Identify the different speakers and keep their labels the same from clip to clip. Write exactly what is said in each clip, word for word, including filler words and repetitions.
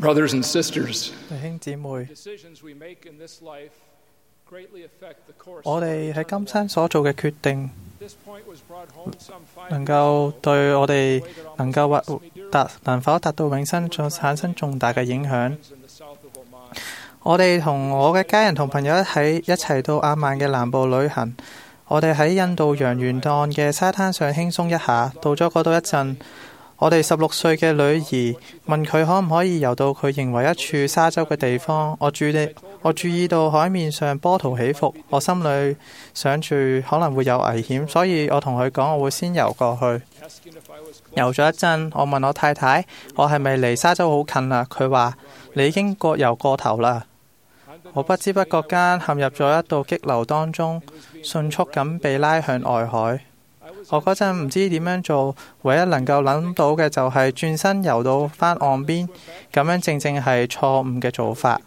Speaker 1: Brothers and sisters,
Speaker 2: 弟兄姊妹，我哋喺今生所做嘅決定，能夠對我哋能夠或達能否達到永生，再產生重大嘅影響。我哋同我嘅家人同朋友一齊一齊到阿曼嘅南部旅行。我哋喺印度洋沿岸嘅沙灘上輕鬆一下。到咗嗰度一陣，我哋十六歲嘅女兒問佢可唔可以游到佢認為一處沙洲嘅地方。我注意我注意到海面上波濤起伏，我心裏想住可能會有危險，所以我同佢講我會先游過去。游咗一陣，我問我太太我係咪離沙洲好近啦？佢話你已經過游過頭啦。我不知不覺間陷入咗一道激流當中，迅速咁被拉向外海。我嗰陣唔知點樣做，唯一能夠諗到嘅就係轉身游到返岸邊，咁樣正正係錯誤嘅做法。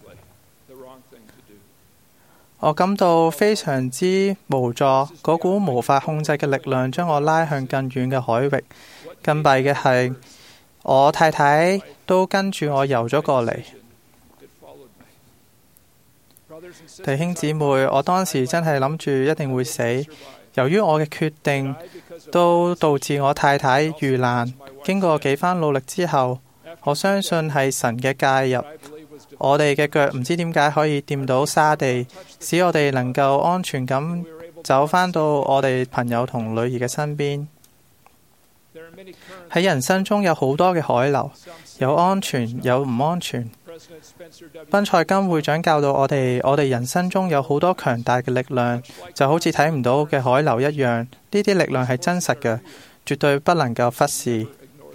Speaker 2: 我感到非常之無助，嗰股無法控制嘅力量將我拉向更遠嘅海域。更弊嘅係，我太太都跟住我游咗過嚟。弟兄姊妹，我當時真係諗住一定會死。由於我嘅決定，都導致我太太遇難。經過幾番努力之後，我相信係神嘅介入。我哋嘅腳唔知點解可以掂到沙地，使我哋能夠安全咁走返到我哋朋友同女兒嘅身邊。喺人生中有好多嘅海流，有安全，有唔安全。賓塞金會長教導我哋，我哋人生中有好多強大嘅力量，就好似睇唔到嘅海流一樣。呢啲力量係真實嘅，絕對不能夠忽視。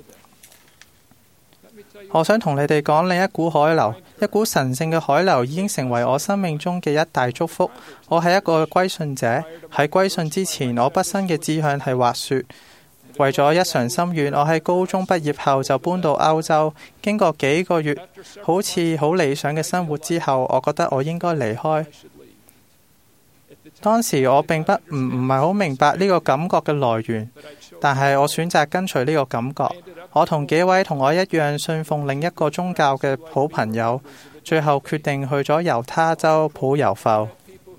Speaker 2: 我想同你哋講另一股海流，一股神聖嘅海流已經成為我生命中嘅一大祝福。我係一個歸信者，喺歸信之前，我畢生嘅志向係滑雪。為咗一償心願，我喺高中畢業後就搬到歐洲。經過幾個月好似好理想嘅生活之後，我覺得我應該離開。當時我並不唔唔係好明白呢個感覺嘅來源，但係我選擇跟隨呢個感覺。我同幾位同我一樣信奉另一個宗教嘅好朋友，最後決定去咗猶他州普尤埠。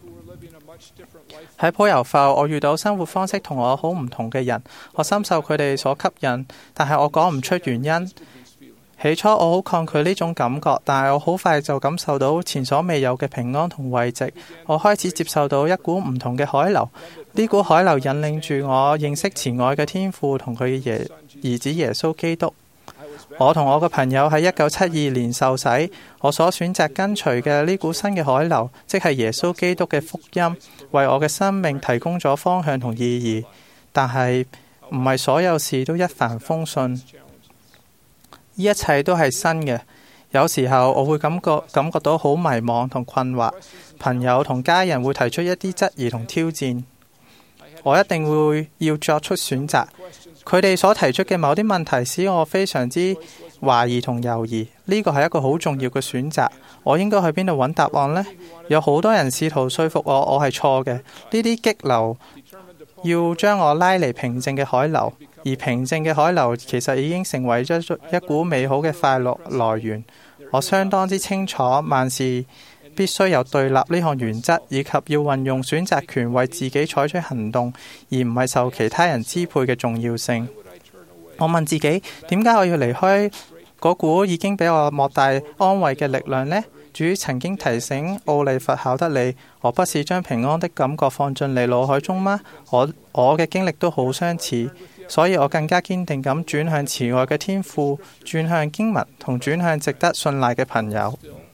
Speaker 2: 喺普尤埠，我遇到生活方式同我好唔同嘅人，我深受佢哋所吸引，但係我講唔出原因。起初我好抗拒呢種感覺，但係我好快就感受到前所未有嘅平安同慰藉。我開始接受到一股唔同嘅海流，呢股海流引領住我認識慈愛嘅天父同佢嘅爺兒子耶穌基督。我同我嘅朋友喺一九七二年受洗，我所選擇跟隨嘅呢股新嘅海流，即係耶穌基督嘅福音，為我嘅生命提供咗方向同意義。但係唔係所有事都一帆風順，呢一切都係新嘅。有時候我會感覺感覺到好迷茫同困惑，朋友同家人會提出一啲質疑同挑戰，我一定會要作出選擇。佢哋所提出嘅某啲問題使我非常之懷疑同猶豫，呢個係一個好重要嘅選擇。我應該去邊度揾答案呢？有好多人試圖說服我，我係錯嘅。呢啲激流要將我拉離平靜嘅海流，而平靜嘅海流其實已經成為咗一股美好嘅快樂來源。我相當之清楚，萬事必須有對立呢項原則，以及要運用選擇權為自己採取行動，而唔係受其他人支配嘅重要性。我問自己，點解我要離開嗰股已經俾我莫大安慰嘅力量呢？主曾經提醒奧利弗考德里，我不是將平安的感覺放進你腦海中嗎？我我嘅經歷都好相似，所以我更加堅定咁轉向慈愛嘅天父，轉向經文，同轉向值得信賴嘅朋友。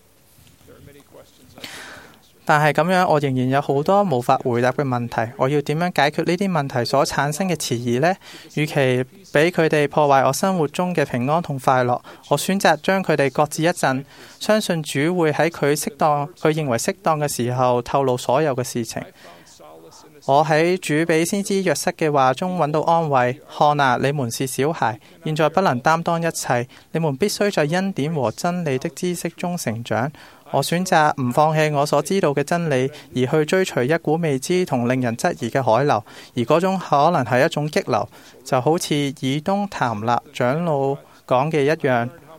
Speaker 2: 但係咁樣，我仍然有好多無法回答嘅問題。我要點樣解決呢啲問題所產生嘅遲疑呢？與其俾佢哋破壞我生活中嘅平安同快樂，我選擇將佢哋擱置一陣，相信主會喺佢適當、佢認為適當嘅時候透露所有嘅事情。我喺主俾先知約瑟嘅話中揾到安慰。看啊，你們是小孩，現在不能擔當一切，你們必須在恩典和真理的知識中成長。我選擇唔放棄我所知道嘅真理，而去追隨一股未知同令人質疑嘅海流，而嗰種可能係一種激流，就好似以東談納長老講嘅一樣。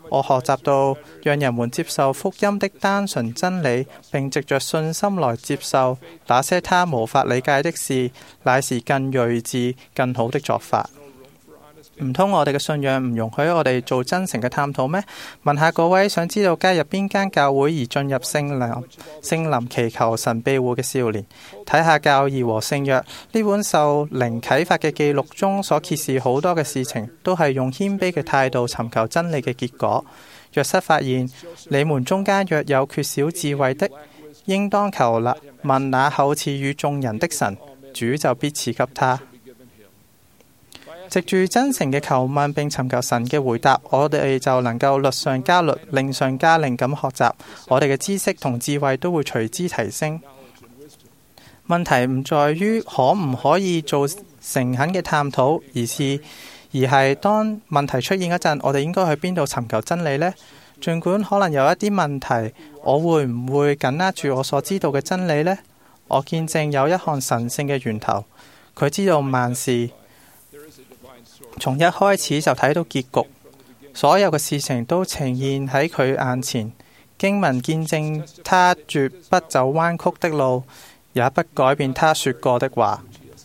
Speaker 2: 我學習到讓人們接受福音的單純真理，並藉着信心來接受那些他無法理解的事，乃是更睿智、更好的做法。唔通我哋嘅信仰唔容許我哋做真誠嘅探討咩？問下各位想知道加入邊間教會而進入聖林聖林祈求神庇護嘅少年，睇下教義和聖約呢本受靈啟發嘅記錄中所揭示好多嘅事情，都係用謙卑嘅態度尋求真理嘅結果。約瑟發現你們中間若有缺少智慧的，應當求那問那厚賜與眾人的神，主就必賜給他。藉住真誠嘅求問並尋求神嘅回答，我哋就能夠律上加律、令上加令咁學習，我哋嘅知識同智慧都會隨之提升。問題唔在於可唔可以做誠懇嘅探討，而是而係當問題出現嗰陣，我哋應該去邊度尋求真理呢？儘管可能有一啲問題，我會唔會緊握住我所知道嘅真理呢？我見證有一項神聖嘅源頭，佢知道萬事。從一開始就睇到結局，所有嘅事情都呈現喺佢眼前。經文見證他絕不走彎曲的路，也不改變他說過的話。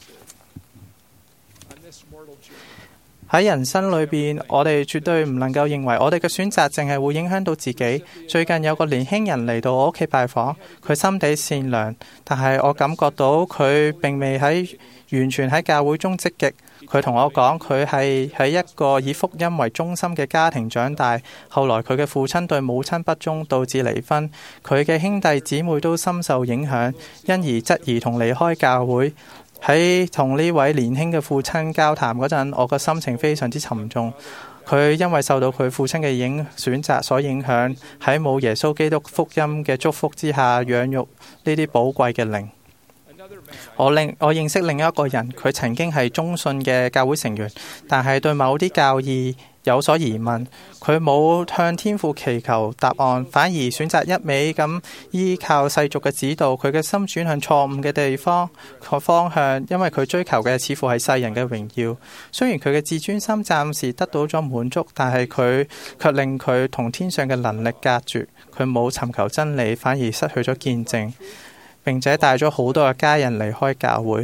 Speaker 2: 喺人生裏邊，我哋絕對唔能夠認為我哋嘅選擇淨係會影響到自己。最近有個年輕人嚟到我屋企拜訪，佢心地善良，但係我感覺到佢並未喺完全喺教會中積極。佢同我講，佢係喺一個以福音為中心嘅家庭長大，後來佢嘅父親對母親不忠，導致離婚。佢嘅兄弟姊妹都深受影響，因而質疑同離開教會。喺同呢位年輕嘅父親交談嗰陣，我個心情非常之沉重。佢因為受到佢父親嘅影選擇所影響，喺冇耶穌基督福音嘅祝福之下，養育呢啲寶貴嘅靈。我另我認識另一個人，佢曾經係忠信嘅教會成員，但係對某啲教義有所疑問。佢冇向天父祈求答案，反而選擇一味咁依靠世俗嘅指導。佢嘅心轉向錯誤嘅地方個方向，因為佢追求嘅似乎係世人嘅榮耀。雖然佢嘅自尊心暫時得到咗滿足，但係佢卻令佢同天上嘅能力隔絕。佢冇尋求真理，反而失去咗見證，並且帶咗好多嘅家人離開教會。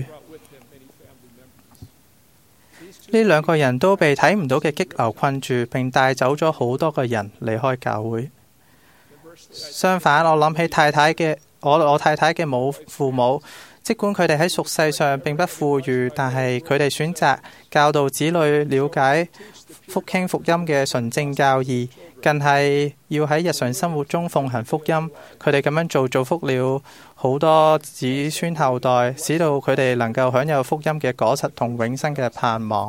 Speaker 2: 呢兩個人都被睇唔到嘅激流困住，並帶走咗好多個人離開教會。相反，我諗起太太嘅我我太太嘅母父母，即管佢哋喺俗世上並不富裕，但係佢哋選擇教導子女了解福傾福音嘅純正教義，更係要喺日常生活中奉行福音。佢哋咁樣做，造福了好多子孫後代，使到佢哋能夠享有福音嘅果實同永生嘅盼望。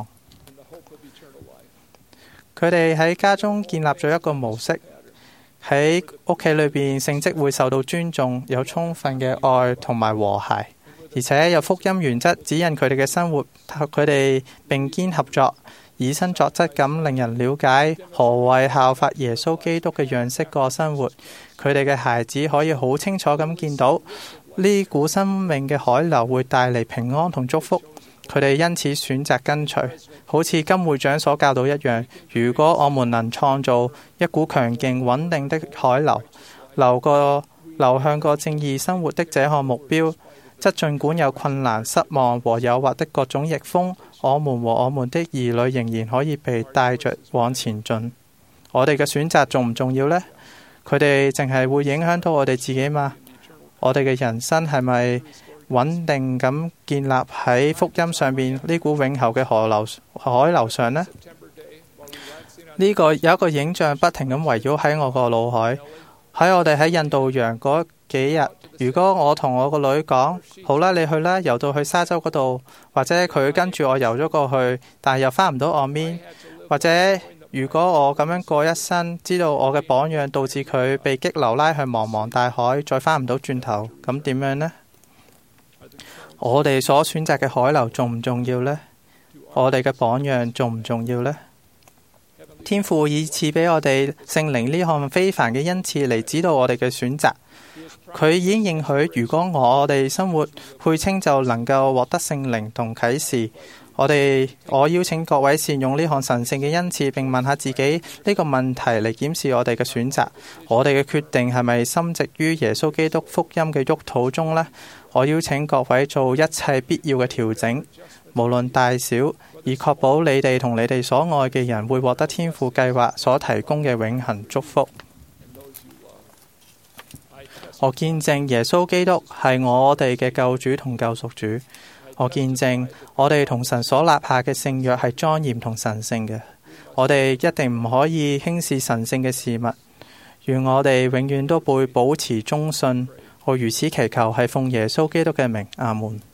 Speaker 2: 佢哋喺家中建立咗一個模式，喺屋企裏邊聖職會受到尊重，有充分嘅愛同埋和諧，而且有福音原則指引佢哋嘅生活。佢哋並肩合作，以身作則咁令人了解何謂效法耶穌基督嘅樣式過生活。佢哋嘅孩子可以好清楚咁見到呢股生命嘅海流會帶嚟平安同祝福。佢哋因此選擇跟隨，好似金會長所教導一樣。如果我們能創造一股強勁穩定的海流，流過流向個正義生活的這項目標，則盡管有困難、失望和誘惑的各種逆風，我們和我們的兒女仍然可以被帶着往前進。我哋嘅選擇重唔重要呢？佢哋淨係會影響到我哋自己嘛？我哋嘅人生係咪穩定咁建立喺福音上面呢股永恆嘅河流海流上呢？呢、這個有一個影像不停咁圍繞喺我個腦海。喺我哋喺印度洋嗰幾日，如果我同我個女講，好啦，你去啦，游到去沙洲嗰度，或者佢跟住我游咗過去，但係又翻唔到岸邊，或者如果我咁樣過一生，知道我嘅榜樣導致佢被激流拉向茫茫大海，再翻唔到轉頭，咁點樣呢？我哋所選擇嘅海流重唔重要呢？我哋嘅榜樣重唔重要呢？天父以賜俾我哋聖靈呢項非凡嘅恩賜嚟指導我哋嘅選擇。佢已經應許，如果我哋生活配稱就能夠獲得聖靈同啟示， 我哋我邀請各位善用呢項神聖嘅恩賜，並問下自己呢個問題嚟檢視我哋嘅選擇。我哋嘅決定係咪深植於耶穌基督福音嘅沃土中呢？我邀請各位做一切必要嘅調整，無論大小，以確保你哋同你哋所愛嘅人會獲得天父計劃所提供嘅永恆祝福。我見證耶穌基督係我哋嘅救主同救贖主。我見證我哋同神所立下嘅聖約係莊嚴同神聖嘅。我哋一定唔可以輕視神聖嘅事物。願我哋永遠都會保持忠信。我如此祈求係奉耶穌基督嘅名，阿門。